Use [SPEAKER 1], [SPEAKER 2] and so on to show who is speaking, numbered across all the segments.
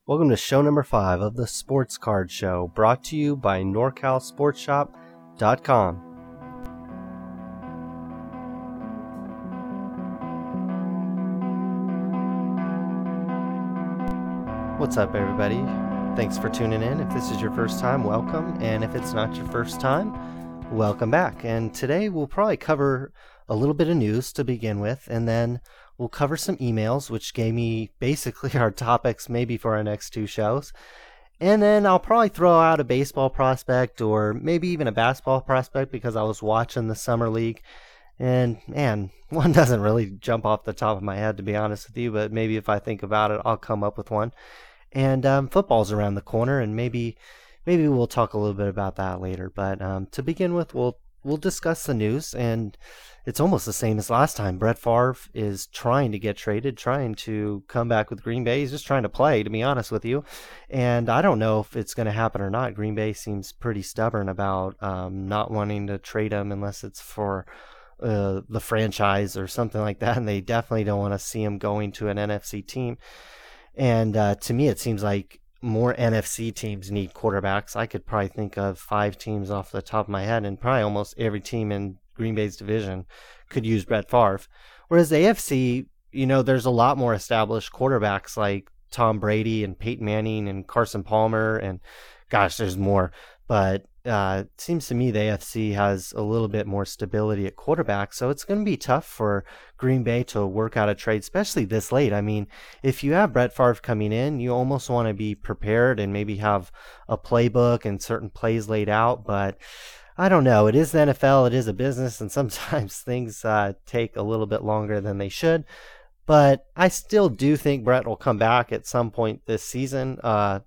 [SPEAKER 1] Welcome to show number 5 of the Sports Card Show, brought to you by NorCalSportsShop.com. What's up, everybody? Thanks for tuning in. If this is your first time, welcome. And if it's not your first time, welcome back. And today we'll probably cover a little bit of news to begin with, and then we'll cover some emails, which gave me basically our topics maybe for our next two shows. And then I'll probably throw out a baseball prospect or maybe even a basketball prospect because I was watching the Summer League. And man, one doesn't really jump off the top of my head, to be honest with you, but maybe if I think about it, I'll come up with one. And football's around the corner, and maybe we'll talk a little bit about that later. But to begin with, we'll discuss the news, and it's almost the same as last time. Brett Favre is trying to get traded, trying to come back with Green Bay. He's just trying to play, to be honest with you. And I don't know if it's going to happen or not. Green Bay seems pretty stubborn about not wanting to trade him unless it's for the franchise or something like that. And they definitely don't want to see him going to an NFC team. And to me, it seems like more NFC teams need quarterbacks. I could probably think of 5 teams off the top of my head, and probably almost every team in Green Bay's division could use Brett Favre. Whereas the AFC, there's a lot more established quarterbacks like Tom Brady and Peyton Manning and Carson Palmer, and gosh, there's more. But it seems to me the AFC has a little bit more stability at quarterback, so it's going to be tough for Green Bay to work out a trade, especially this late. I mean, if you have Brett Favre coming in, you almost want to be prepared and maybe have a playbook and certain plays laid out, but I don't know. It is the NFL. It is a business, and sometimes things take a little bit longer than they should. But I still do think Brett will come back at some point this season.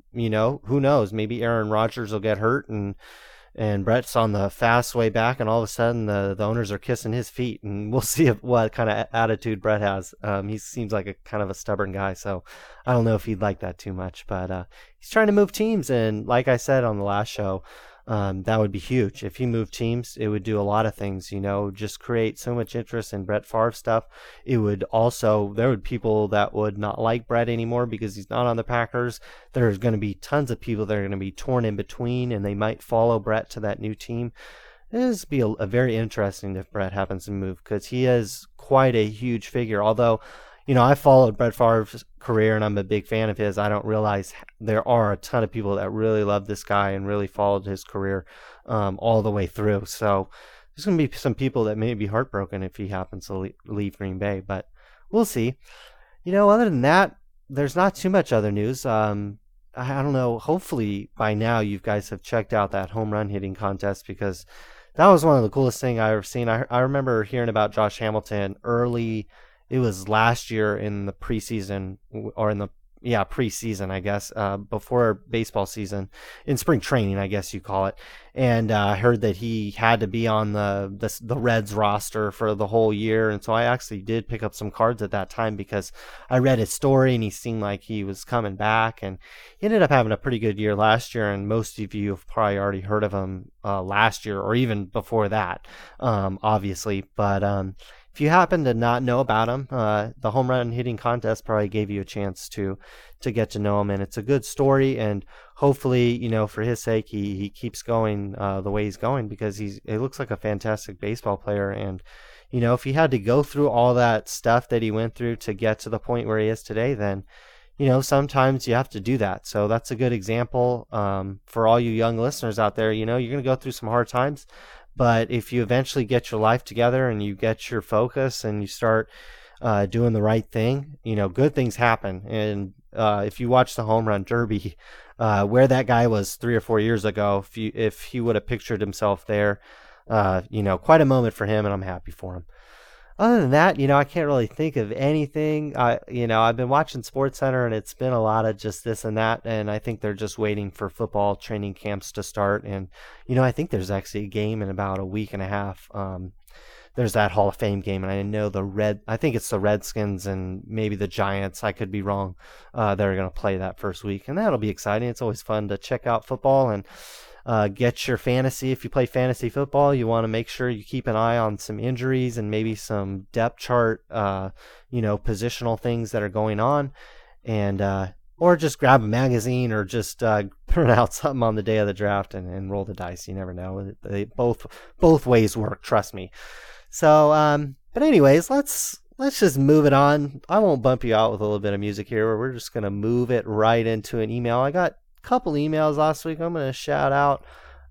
[SPEAKER 1] Who knows? Maybe Aaron Rodgers will get hurt, and Brett's on the fast way back, and all of a sudden the owners are kissing his feet, and we'll see what kind of attitude Brett has. He seems like a kind of a stubborn guy, so I don't know if he'd like that too much. But he's trying to move teams, and like I said on the last show, that would be huge. If he moved teams, it would do a lot of things, just create so much interest in Brett Favre stuff. There would people that would not like Brett anymore because he's not on the Packers. There's going to be tons of people that are going to be torn in between, and they might follow Brett to that new team. This would be a very interesting if Brett happens to move, because he is quite a huge figure. Although, I followed Brett Favre's career and I'm a big fan of his. I don't realize there are a ton of people that really love this guy and really followed his career all the way through. So there's going to be some people that may be heartbroken if he happens to leave Green Bay, but we'll see. Other than that, there's not too much other news. I don't know. Hopefully by now you guys have checked out that home run hitting contest, because that was one of the coolest things I've ever seen. I remember hearing about Josh Hamilton early. It was last year in the preseason, or preseason, I guess, before baseball season, in spring training, I guess you call it. And I heard that he had to be on the Reds roster for the whole year. And so I actually did pick up some cards at that time because I read his story and he seemed like he was coming back. And he ended up having a pretty good year last year. And most of you have probably already heard of him last year or even before that, obviously. But if you happen to not know about him, the home run hitting contest probably gave you a chance to get to know him, and it's a good story. And hopefully, for his sake, he keeps going the way he's going, because it looks like a fantastic baseball player. And if he had to go through all that stuff that he went through to get to the point where he is today, then sometimes you have to do that. So that's a good example for all you young listeners out there. You're going to go through some hard times. But if you eventually get your life together and you get your focus and you start doing the right thing, good things happen. And if you watch the Home Run Derby, where that guy was 3 or 4 years ago, if he would have pictured himself there, quite a moment for him, and I'm happy for him. Other than that, I can't really think of anything. I've been watching SportsCenter, and it's been a lot of just this and that, and I think they're just waiting for football training camps to start. And, I think there's actually a game in about a week and a half. There's that Hall of Fame game, and I know I think it's the Redskins and maybe the Giants, I could be wrong, that are going to play that first week, and that'll be exciting. It's always fun to check out football and get your fantasy. If you play fantasy football, you want to make sure you keep an eye on some injuries and maybe some depth chart, positional things that are going on. And or just grab a magazine, or just print out something on the day of the draft and roll the dice. You never know. They both ways work. Trust me. So, but anyways, let's just move it on. I won't bump you out with a little bit of music here. We're just gonna move it right into an email. I got a couple emails last week. I'm gonna shout out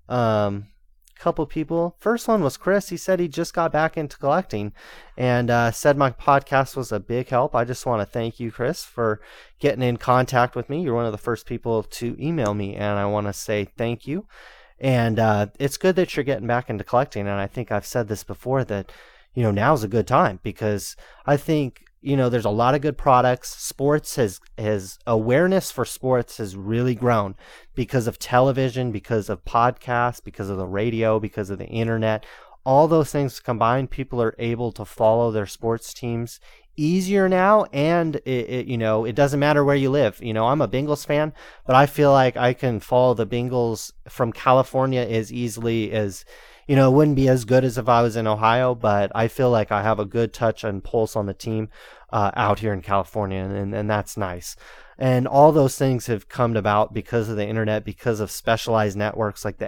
[SPEAKER 1] couple people. First one was Chris. He said he just got back into collecting and said my podcast was a big help. I just want to thank you, Chris, for getting in contact with me. You're one of the first people to email me, and I want to say thank you. And it's good that you're getting back into collecting. And I think I've said this before that, now's a good time, because I think, there's a lot of good products. Sports has awareness for sports has really grown because of television, because of podcasts, because of the radio, because of the internet. All those things combined, people are able to follow their sports teams easier now, and it doesn't matter where you live. I'm a Bengals fan, but I feel like I can follow the Bengals from California as easily as, it wouldn't be as good as if I was in Ohio, but I feel like I have a good touch and pulse on the team out here in California, and that's nice. And all those things have come about because of the internet, because of specialized networks like the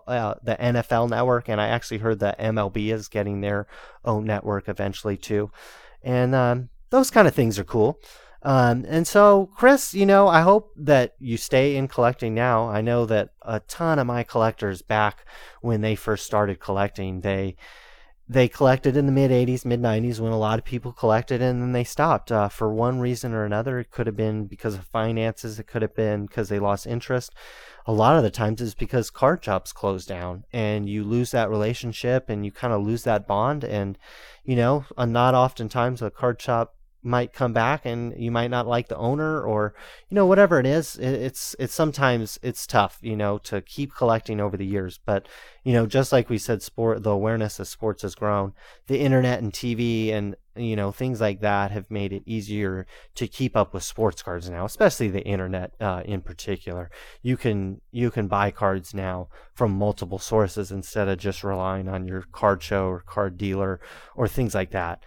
[SPEAKER 1] NFL network, and I actually heard that MLB is getting their own network eventually too. And those kind of things are cool. And so, Chris, I hope that you stay in collecting now. I know that a ton of my collectors back when they first started collecting, they collected in the mid-'80s, mid-'90s when a lot of people collected, and then they stopped for one reason or another. It could have been because of finances. It could have been because they lost interest. A lot of the times it's because card shops close down, and you lose that relationship, and you kind of lose that bond. And, not oftentimes a card shop might come back and you might not like the owner, or whatever it is. It's sometimes it's tough to keep collecting over the years, but just like we said, the awareness of sports has grown. The internet and TV and things like that have made it easier to keep up with sports cards now, especially the internet in particular. You can buy cards now from multiple sources instead of just relying on your card show or card dealer or things like that.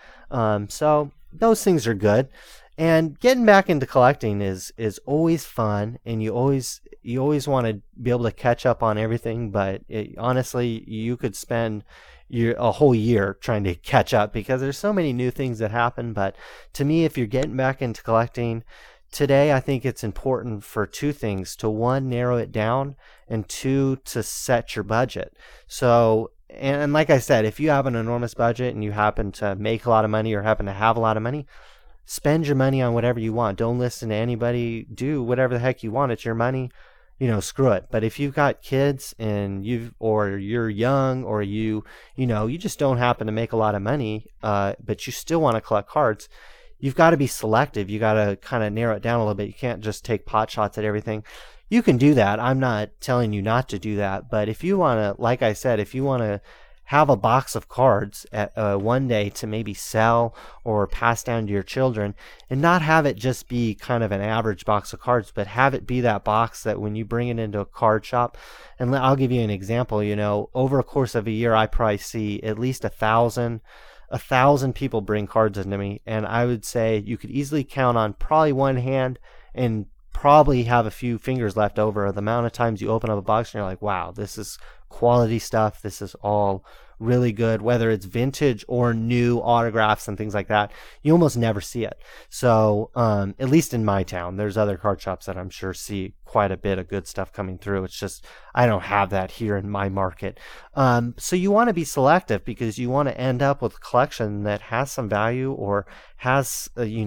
[SPEAKER 1] So those things are good, and getting back into collecting is always fun, and you always want to be able to catch up on everything. But honestly, you could spend a whole year trying to catch up because there's so many new things that happen. But to me, if you're getting back into collecting today, I think it's important for two things: to one, narrow it down, and two, to set your budget. So, and like I said, if you have an enormous budget and you happen to make a lot of money or happen to have a lot of money, spend your money on whatever you want. Don't listen to anybody. Do whatever the heck you want. It's your money. Screw it. But if you've got kids and you're young, or you just don't happen to make a lot of money, but you still want to collect cards, you've got to be selective. You got to kind of narrow it down a little bit. You can't just take pot shots at everything. You can do that. I'm not telling you not to do that. But if you want to, like I said, if you want to have a box of cards at one day to maybe sell or pass down to your children, and not have it just be kind of an average box of cards, but have it be that box that when you bring it into a card shop, and I'll give you an example, over a course of a year, I probably see at least 1,000 people bring cards into me, and I would say you could easily count on probably one hand and probably have a few fingers left over the amount of times you open up a box and you're like, wow, this is quality stuff. This is all really good, whether it's vintage or new autographs and things like that. You almost never see it. So at least in my town, there's other card shops that I'm sure see quite a bit of good stuff coming through. It's just I don't have that here in my market. So you want to be selective because you want to end up with a collection that has some value or has,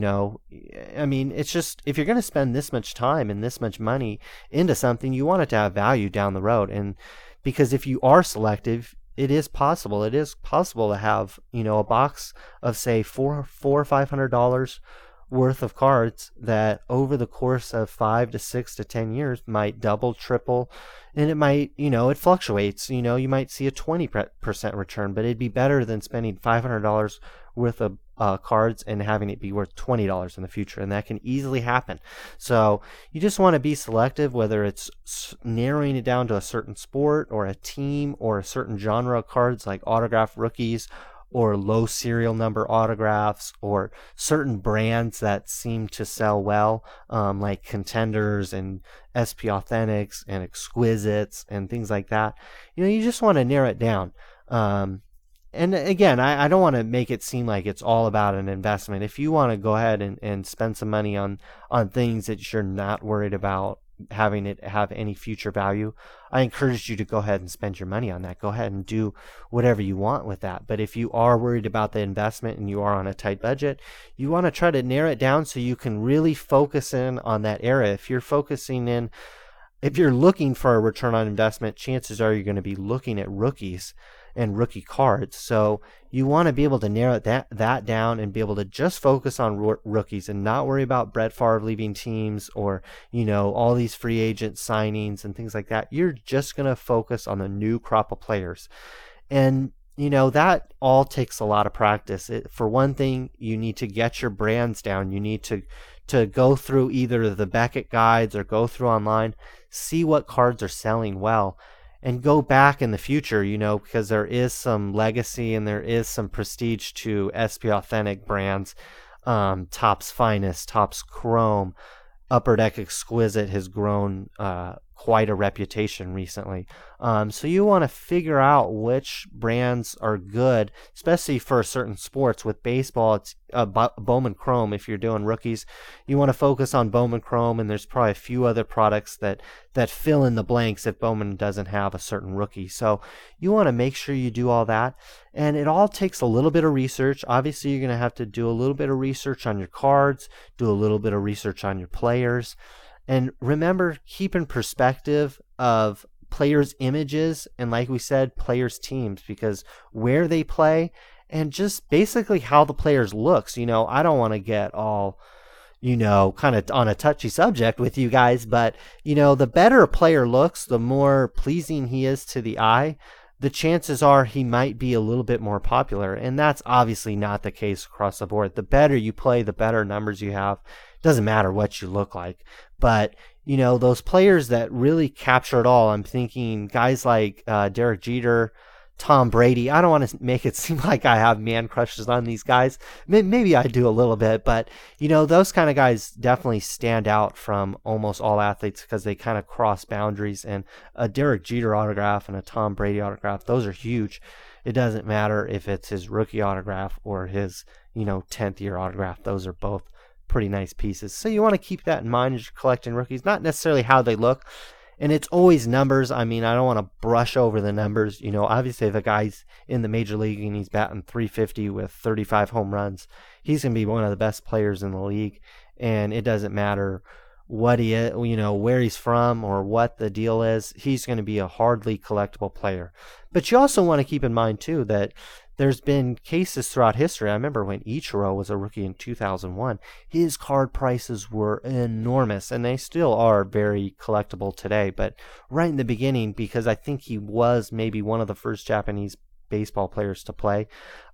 [SPEAKER 1] it's just if you're going to spend this much time and this much money into something, you want it to have value down the road. And because if you are selective, it is possible. It is possible to have, a box of say $400 or $500 worth of cards that over the course of 5 to 6 to 10 years might double, triple, and it might, it fluctuates. You might see a 20% return, but it'd be better than spending $500 worth of cards and having it be worth $20 in the future, and that can easily happen. So you just want to be selective, whether it's narrowing it down to a certain sport or a team or a certain genre of cards like autograph rookies or low serial number autographs or certain brands that seem to sell well, like Contenders and SP Authentics and Exquisites and things like that. You just want to narrow it down. And again, I don't want to make it seem like it's all about an investment. If you want to go ahead and spend some money on things that you're not worried about having it have any future value, I encourage you to go ahead and spend your money on that. Go ahead and do whatever you want with that. But if you are worried about the investment and you are on a tight budget, you want to try to narrow it down so you can really focus in on that area. If you're looking for a return on investment, chances are you're going to be looking at rookies and rookie cards. So you want to be able to narrow that down and be able to just focus on rookies and not worry about Brett Favre leaving teams or, all these free agent signings and things like that. You're just going to focus on the new crop of players. And, that all takes a lot of practice. For one thing, you need to get your brands down. You need to go through either the Beckett guides or go through online, see what cards are selling well, and go back in the future, because there is some legacy and there is some prestige to SP Authentic brands. Topps Finest, Topps Chrome, Upper Deck Exquisite has grown quite a reputation recently. So you want to figure out which brands are good, especially for certain sports. With baseball, it's Bowman Chrome. If you're doing rookies, you want to focus on Bowman Chrome, and there's probably a few other products that fill in the blanks if Bowman doesn't have a certain rookie. So you want to make sure you do all that, and it all takes a little bit of research. Obviously, you're going to have to do a little bit of research on your cards, do a little bit of research on your players. And remember, keep in perspective of players' images and, like we said, players' teams, because where they play and just basically how the players looks. I don't want to get all, kind of on a touchy subject with you guys, but, the better a player looks, the more pleasing he is to the eye, the chances are he might be a little bit more popular. And that's obviously not the case across the board. The better you play, the better numbers you have. Doesn't matter what you look like. But, those players that really capture it all, I'm thinking guys like Derek Jeter, Tom Brady. I don't want to make it seem like I have man crushes on these guys. Maybe I do a little bit, but, those kind of guys definitely stand out from almost all athletes because they kind of cross boundaries. And a Derek Jeter autograph and a Tom Brady autograph, those are huge. It doesn't matter if it's his rookie autograph or his, 10th year autograph. Those are both pretty nice pieces. So you want to keep that in mind as you're collecting rookies, not necessarily how they look. And it's always numbers. I don't want to brush over the numbers. Obviously if a guy's in the major league and he's batting .350 with 35 home runs, he's going to be one of the best players in the league. And it doesn't matter what he is, where he's from or what the deal is. He's going to be a hardly collectible player. But you also want to keep in mind too that there's been cases throughout history. I remember when Ichiro was a rookie in 2001, his card prices were enormous, and they still are very collectible today. But right in the beginning, because I think he was maybe one of the first Japanese baseball players to play,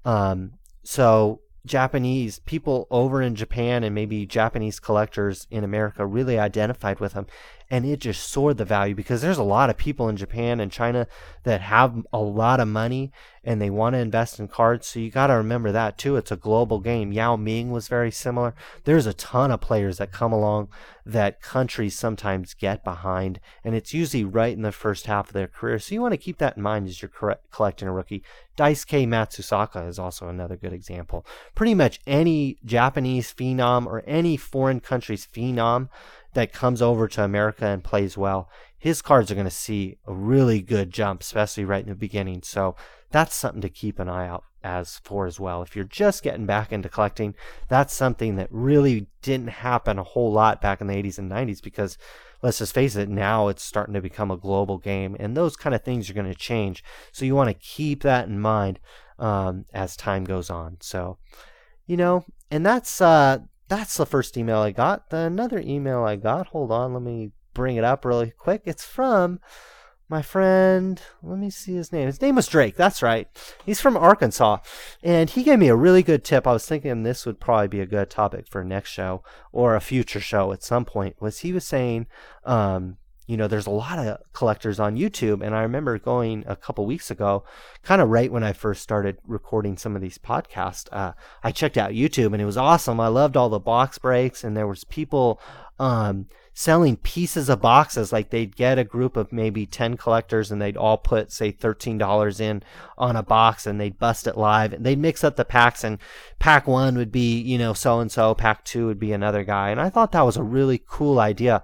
[SPEAKER 1] so Japanese people over in Japan and maybe Japanese collectors in America really identified with him, and it just soared the value because there's a lot of people in Japan and China that have a lot of money and they want to invest in cards. So you got to remember that too. It's a global game. Yao Ming was very similar. There's a ton of players that come along that countries sometimes get behind, and it's usually right in the first half of their career. So you want to keep that in mind as you're collecting a rookie. Daisuke Matsusaka is also another good example. Pretty much any Japanese phenom or any foreign country's phenom that comes over to America and plays well, his cards are going to see a really good jump, especially right in the beginning. So that's something to keep an eye out as well. If you're just getting back into collecting, that's something that really didn't happen a whole lot back in the 80s and 90s because, let's just face it, now it's starting to become a global game, and those kind of things are going to change. So you want to keep that in mind as time goes on. So, and that's the first email I got. Another email I got, hold on, let me bring it up really quick. It's from my friend, let me see his name. His name was Drake, that's right. He's from Arkansas, and he gave me a really good tip. I was thinking this would probably be a good topic for next show or a future show at some point. He was saying, there's a lot of collectors on YouTube. And I remember going a couple weeks ago, kind of right when I first started recording some of these podcasts, I checked out YouTube and it was awesome. I loved all the box breaks, and there was people selling pieces of boxes. Like they'd get a group of maybe 10 collectors and they'd all put, say, $13 in on a box, and they'd bust it live, and they'd mix up the packs, and pack 1 would be, so-and-so, pack 2 would be another guy. And I thought that was a really cool idea.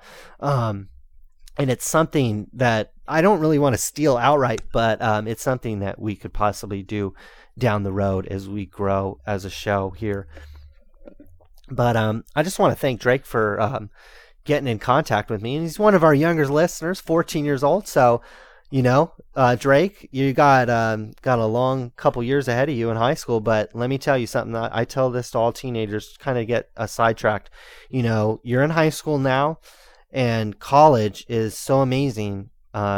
[SPEAKER 1] And it's something that I don't really want to steal outright, but it's something that we could possibly do down the road as we grow as a show here. But I just want to thank Drake for getting in contact with me. And he's one of our younger listeners, 14 years old. So, Drake, you got a long couple years ahead of you in high school. But let me tell you something. I tell this to all teenagers, kind of get sidetracked. You're in high school now, and college is so amazing.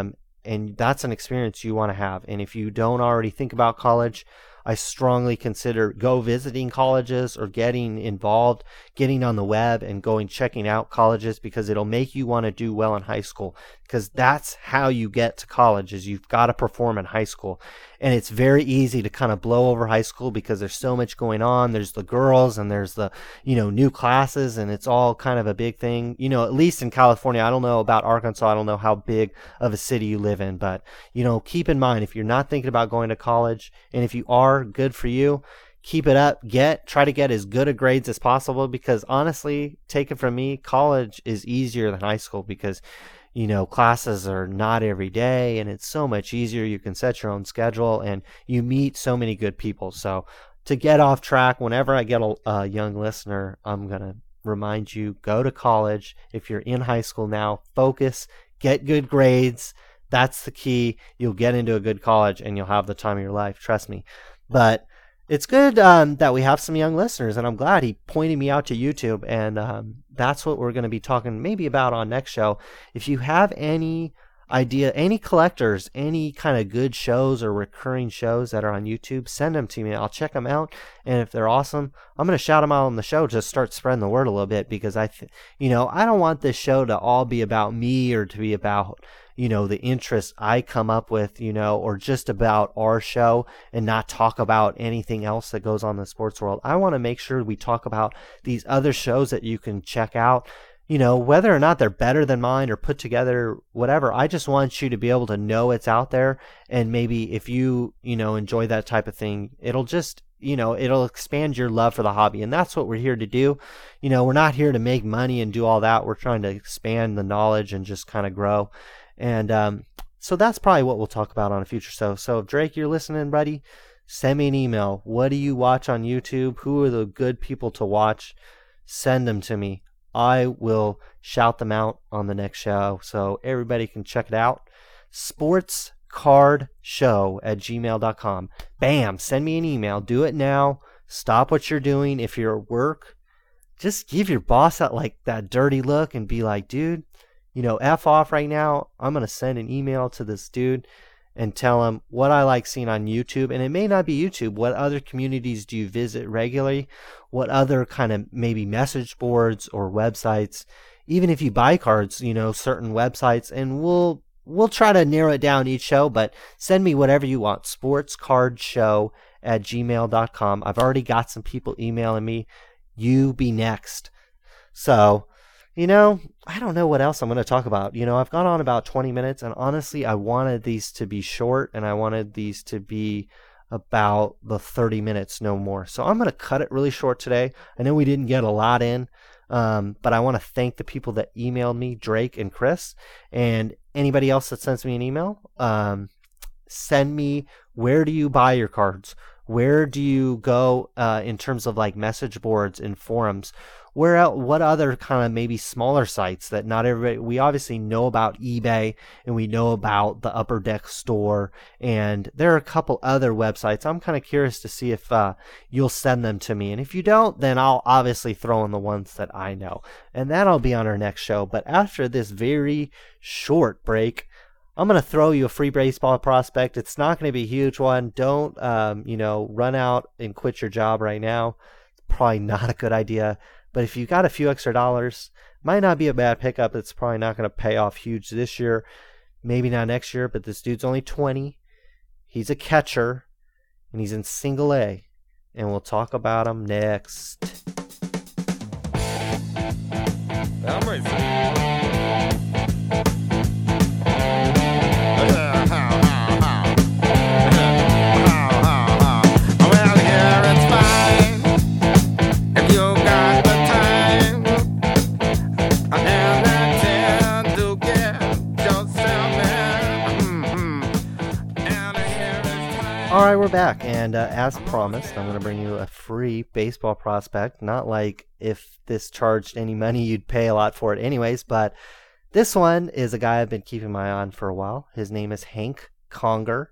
[SPEAKER 1] And that's an experience you want to have. And if you don't already think about college, I strongly consider go visiting colleges or getting involved, getting on the web and checking out colleges, because it'll make you want to do well in high school, because that's how you get to college, is you've got to perform in high school. And it's very easy to kind of blow over high school because there's so much going on. There's the girls and there's the, new classes, and it's all kind of a big thing. At least in California, I don't know about Arkansas. I don't know how big of a city you live in, but, keep in mind, if you're not thinking about going to college, and if you are, good for you, keep it up. Try to get as good of grades as possible, because honestly, take it from me, college is easier than high school, because classes are not every day, and it's so much easier. You can set your own schedule, and you meet so many good people. So to get off track, whenever I get a young listener, I'm going to remind you, go to college. If you're in high school now, focus, get good grades. That's the key. You'll get into a good college, and you'll have the time of your life. Trust me. But it's good that we have some young listeners, and I'm glad he pointed me out to YouTube, and that's what we're going to be talking maybe about on next show. If you have any idea, any collectors, any kind of good shows or recurring shows that are on YouTube, send them to me. I'll check them out, and if they're awesome, I'm going to shout them out on the show. Just start spreading the word a little bit, because I don't want this show to all be about me, or to be about the interests I come up with, or just about our show, and not talk about anything else that goes on in the sports world. I want to make sure we talk about these other shows that you can check out, whether or not they're better than mine or put together, whatever. I just want you to be able to know it's out there. And maybe if you, enjoy that type of thing, it'll just, it'll expand your love for the hobby. And that's what we're here to do. We're not here to make money and do all that. We're trying to expand the knowledge and just kind of grow. And so that's probably what we'll talk about on a future show. So if Drake, you're listening, buddy, send me an email. What do you watch on YouTube? Who are the good people to watch? Send them to me. I will shout them out on the next show so everybody can check it out. sportscardshow@gmail.com. Bam, send me an email. Do it now. Stop what you're doing. If you're at work, just give your boss that dirty look and be like, dude, F off right now. I'm going to send an email to this dude and tell him what I like seeing on YouTube. And it may not be YouTube. What other communities do you visit regularly? What other kind of maybe message boards or websites? Even if you buy cards, certain websites, and we'll try to narrow it down each show, but send me whatever you want. sportscardshow@gmail.com. I've already got some people emailing me. You be next. So, I don't know what else I'm going to talk about. I've gone on about 20 minutes, and honestly, I wanted these to be short, and I wanted these to be about the 30 minutes, no more. So I'm going to cut it really short today. I know we didn't get a lot in, but I want to thank the people that emailed me, Drake and Chris, and anybody else that sends me an email. Send me, where do you buy your cards? Where do you go in terms of message boards and forums? What other kind of maybe smaller sites that not everybody, we obviously know about eBay, and we know about the Upper Deck store, and there are a couple other websites. I'm kind of curious to see if you'll send them to me, and if you don't, then I'll obviously throw in the ones that I know, and that'll be on our next show. But after this very short break, I'm going to throw you a free baseball prospect. It's not going to be a huge one. Don't run out and quit your job right now. It's probably not a good idea. But if you got a few extra dollars, might not be a bad pickup. It's probably not going to pay off huge this year, maybe not next year, but this dude's only 20. He's a catcher, and he's in single A, and we'll talk about him next. All right, we're back, and as promised, I'm going to bring you a free baseball prospect. Not like if this charged any money, you'd pay a lot for it anyways, but this one is a guy I've been keeping my eye on for a while. His name is Hank Conger,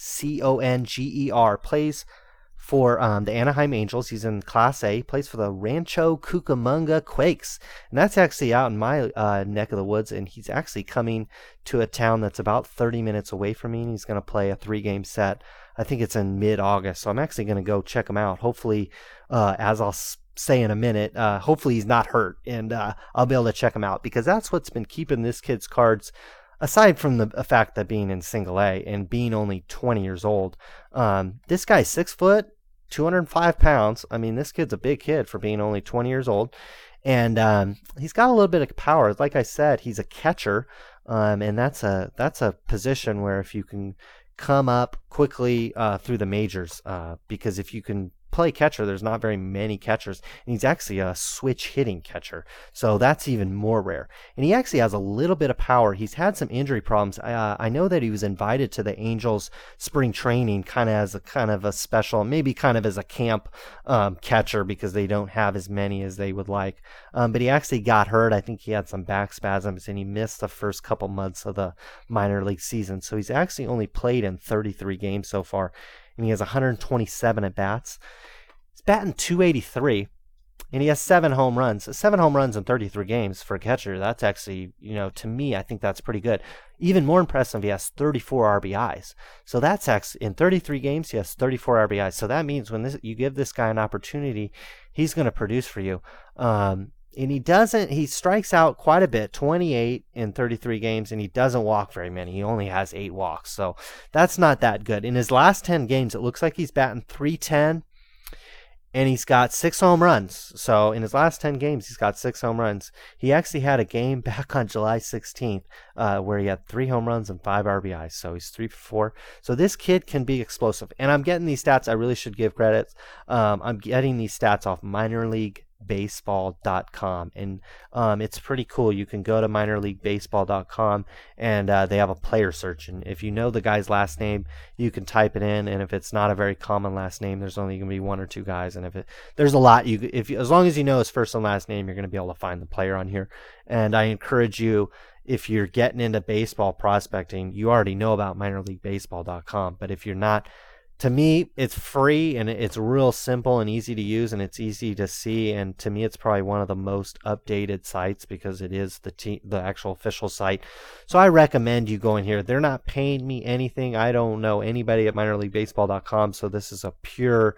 [SPEAKER 1] Conger, plays for the Anaheim Angels. He's in Class A, plays for the Rancho Cucamonga Quakes, and that's actually out in my neck of the woods, and he's actually coming to a town that's about 30 minutes away from me, and he's going to play a 3-game set. I think it's in mid-August, so I'm actually going to go check him out. Hopefully, as I'll say in a minute, hopefully he's not hurt, and I'll be able to check him out, because that's what's been keeping this kid's cards, aside from the fact that being in single A and being only 20 years old. This guy's 6 foot, 205 pounds. I mean, this kid's a big kid for being only 20 years old, and he's got a little bit of power. Like I said, he's a catcher, and that's a position where if you can come up quickly through the majors, because if you can play catcher, there's not very many catchers, and he's actually a switch hitting catcher, so that's even more rare. And he actually has a little bit of power. He's had some injury problems. I know that he was invited to the Angels spring training kind of as a special, maybe kind of as a camp catcher, because they don't have as many as they would like, but he actually got hurt. I think he had some back spasms, and he missed the first couple months of the minor league season, so he's actually only played in 33 games so far, and he has 127 at bats. He's batting .283, and he has 7 home runs. 7 home runs in 33 games for a catcher. That's actually, to me, I think that's pretty good. Even more impressive, he has 34 RBIs. So that's actually, in 33 games, he has 34 RBIs. So that means when you give this guy an opportunity, he's going to produce for you. And he strikes out quite a bit, 28 in 33 games, and he doesn't walk very many. He only has 8 walks, so that's not that good. In his last 10 games, it looks like he's batting .310, and he's got 6 home runs. So in his last 10 games, he's got 6 home runs. He actually had a game back on July 16th where he had 3 home runs and 5 RBIs, so he's 3 for 4. So this kid can be explosive, and I'm getting these stats. I really should give credit. I'm getting these stats off minorleaguebaseball.com, and it's pretty cool. You can go to minorleaguebaseball.com, and they have a player search, and if you know the guy's last name, you can type it in, and if it's not a very common last name, there's only going to be 1 or 2 guys, and there's a lot, as long as you know his first and last name, you're going to be able to find the player on here. And I encourage you, if you're getting into baseball prospecting, you already know about minorleaguebaseball.com, but if you're not, to me, it's free, and it's real simple and easy to use, and it's easy to see, and to me, it's probably one of the most updated sites because it is the actual official site. So I recommend you go in here. They're not paying me anything. I don't know anybody at minorleaguebaseball.com, so this is a pure,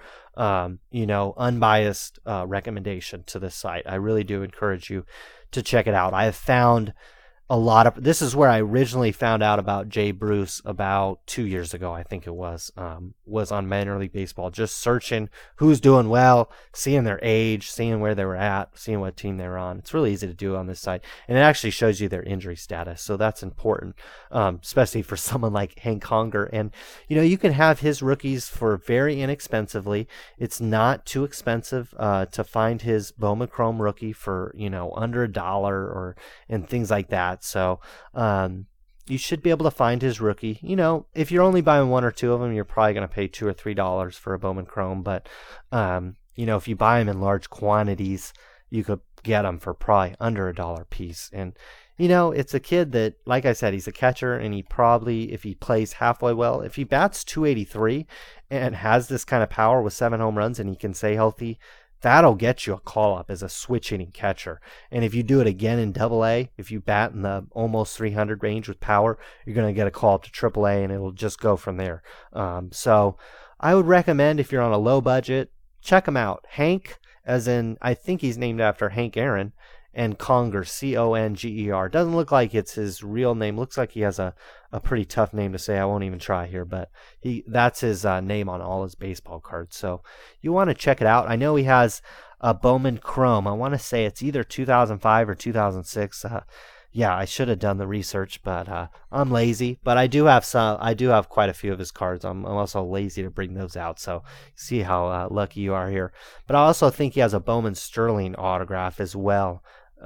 [SPEAKER 1] unbiased recommendation to this site. I really do encourage you to check it out. I have found this is where I originally found out about Jay Bruce about 2 years ago, I think it was on Minor League Baseball, just searching who's doing well, seeing their age, seeing where they were at, seeing what team they were on. It's really easy to do on this site, and it actually shows you their injury status, so that's important, especially for someone like Hank Conger. And you can have his rookies for very inexpensively. It's not too expensive to find his Bowman Chrome rookie for under $1 and things like that. So you should be able to find his rookie. If you're only buying 1 or 2 of them, you're probably going to pay $2 or $3 for a Bowman Chrome. But if you buy them in large quantities, you could get them for probably under $1 a piece. And it's a kid that, like I said, he's a catcher, and he probably, if he plays halfway well, if he bats .283 and has this kind of power with 7 home runs, and he can stay healthy, that'll get you a call up as a switch hitting catcher. And if you do it again in AA, if you bat in the almost 300 range with power, you're going to get a call up to AAA, and it'll just go from there. So I would recommend, if you're on a low budget, check him out. Hank, as in I think he's named after Hank Aaron, and Conger, Conger. Doesn't look like it's his real name. Looks like he has a pretty tough name to say. I won't even try here, but that's his name on all his baseball cards. So you want to check it out. I know he has a Bowman Chrome. I want to say it's either 2005 or 2006. Yeah, I should have done the research, but I'm lazy. But I do have some. I do have quite a few of his cards. I'm also lazy to bring those out. So see how lucky you are here. But I also think he has a Bowman Sterling autograph as well.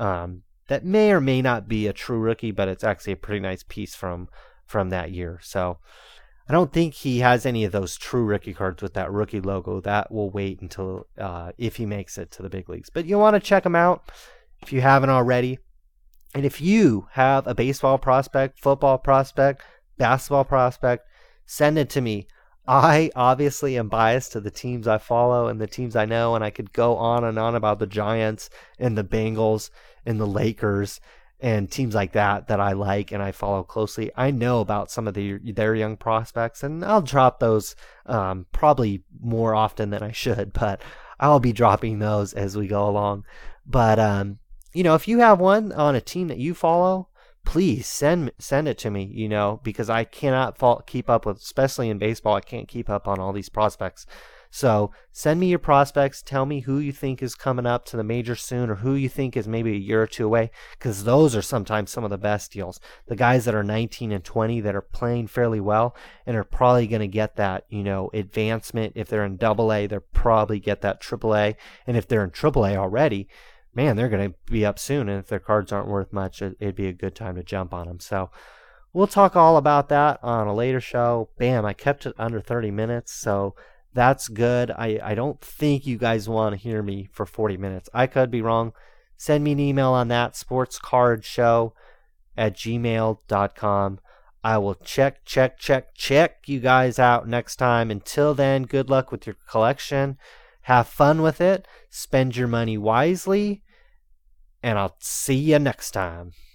[SPEAKER 1] That may or may not be a true rookie, but it's actually a pretty nice piece from that year. So I don't think he has any of those true rookie cards with that rookie logo. That will wait until if he makes it to the big leagues. But you want to check him out if you haven't already. And if you have a baseball prospect, football prospect, basketball prospect, send it to me. I obviously am biased to the teams I follow and the teams I know, and I could go on and on about the Giants and the Bengals and the Lakers and teams like that I like and I follow closely. I know about some of their young prospects, and I'll drop those probably more often than I should, but I'll be dropping those as we go along. But if you have one on a team that you follow, please send it to me, because I cannot keep up with, especially in baseball, I can't keep up on all these prospects. So send me your prospects. Tell me who you think is coming up to the major soon, or who you think is maybe a year or two away, because those are sometimes some of the best deals. The guys that are 19 and 20 that are playing fairly well and are probably going to get that, advancement. If they're in AA, they'll probably get that AAA. And if they're in AAA already, man, they're going to be up soon, and if their cards aren't worth much, it'd be a good time to jump on them. So we'll talk all about that on a later show. Bam, I kept it under 30 minutes, so that's good. I don't think you guys want to hear me for 40 minutes. I could be wrong. Send me an email on that, sportscardshow@gmail.com. I will check you guys out next time. Until then, good luck with your collection. Have fun with it. Spend your money wisely. And I'll see you next time.